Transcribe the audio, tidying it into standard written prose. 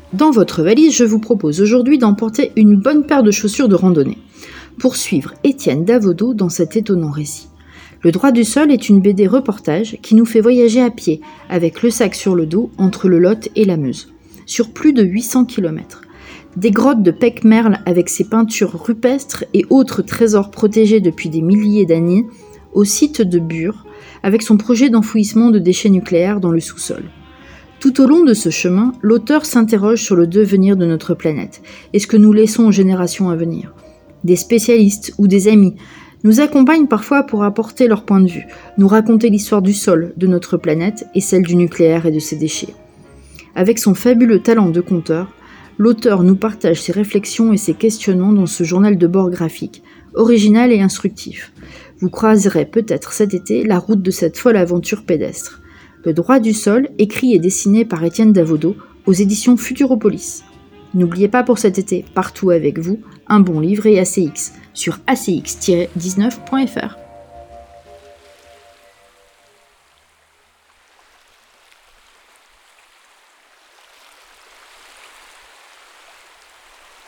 Dans votre valise, je vous propose aujourd'hui d'emporter une bonne paire de chaussures de randonnée pour suivre Étienne Davodo dans cet étonnant récit. Le droit du sol est une BD reportage qui nous fait voyager à pied, avec le sac sur le dos, entre le Lot et la Meuse, sur plus de 800 km. Des grottes de Pecmerle avec ses peintures rupestres et autres trésors protégés depuis des milliers d'années, au site de Bure, avec son projet d'enfouissement de déchets nucléaires dans le sous-sol. Tout au long de ce chemin, l'auteur s'interroge sur le devenir de notre planète et ce que nous laissons aux générations à venir. Des spécialistes ou des amis nous accompagnent parfois pour apporter leur point de vue, nous raconter l'histoire du sol, de notre planète et celle du nucléaire et de ses déchets. Avec son fabuleux talent de conteur, l'auteur nous partage ses réflexions et ses questionnements dans ce journal de bord graphique, original et instructif. Vous croiserez peut-être cet été la route de cette folle aventure pédestre. Le droit du sol, écrit et dessiné par Étienne Davodo, aux éditions Futuropolis. N'oubliez pas pour cet été, partout avec vous, un bon livre et ACX, sur acx-19.fr.